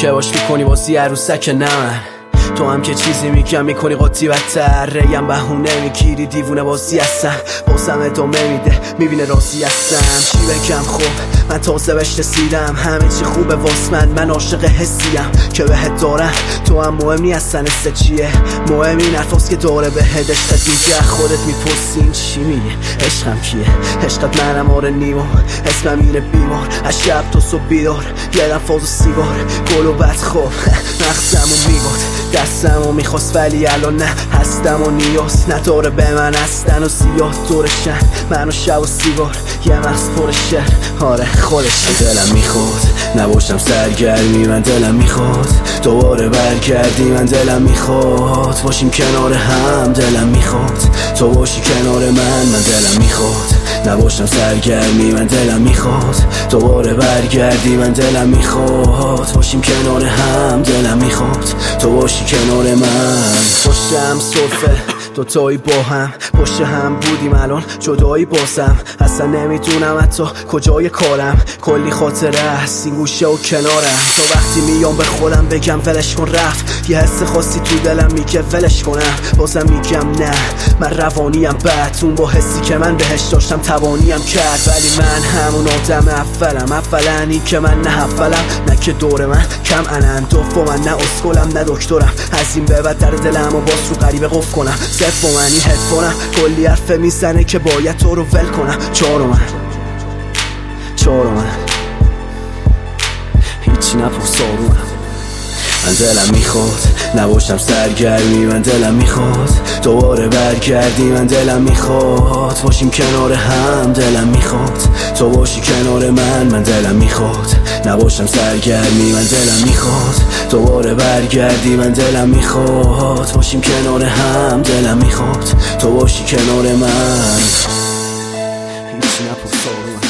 که باش میکنی واسه عروسک نه من. تو هم که چیزی میگم میکنی قاطی بدتر، ریم بهونه میگیری دیوونه بازی هستم. بازم ادامه میده میبینه راضی هستم. چی بگم خب من تازه بهش رسیدم، همه چی خوبه واس من عاشق حسیم که بهت دارم. تو هم مهم نی اصلا حس چیه، مهم این حرفاست که داره بهت عشقت میگه. خودت میپرسین چی میگه عشقم کیه، عشقت منم آره نیما، اسمم اینه بیمار. از شب تا صبح بیدار، یه فاز و سیگار، گل و بد خواب مغزمو میباد، دستمو میخواست ولی الان نه، هستم و نیاز نداره به من هستن و زیاد دورشن. منو شب و سیگار یه مغز پرشه، آره خودش. دلم میخواد نباشم سرگرمی، من دلم میخواد دوباره برگردی، من دلم میخواد باشیم کنار هم، دلم میخواد تو باشی کنار من دلم میخواد نباشم سرگرمی، من دلم میخواد دوباره برگردی، من دلم میخواد باشیم کنار هم، دلم میخواد تو باشی کنار من. پشتم سرفه دوتایی با هم، پشت هم بودیم الان جدایی بازم. اصلا نمیدونم حتی کجای کارم، کلی خاطره هست این گوشه و کنارم. تا وقتی میام به خودم بگم ولش کن رفت، یه حس خاصی تو دلم میگه ولش کنم، بازم میگم نه من روانیم بد، اون با حسی که من بهش داشتم توانیم کرد. ولی من همون آدم اولم، اولنی که من نه اولم، نه که دور من کم انندوف و من نه اسکلم نه دکترم. از این به بعد در دلم و باز رو غریبه قف کنم، صرف و منی هدفونم کلی حرفه میزنه که باید تو رو ول کنم. چارو من هیچی نپرس آرومم. من دلم میخواد نباشم سرگرمی، من دلم میخواد دوباره برگردی، من دلم میخواد باشیم کنار هم، دلم میخواد تو باشی کنار من دلم میخواد نباشم سرگرمی، من دلم میخواد دوباره برگردی، من دلم میخواد باشیم کنار هم، دلم میخواد تو باشی کنار من. هیچی نپرس آرومم،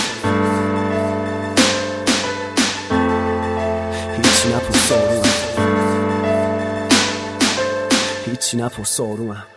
هیچی نپرس آرومم، هیچی نپرس آرومم.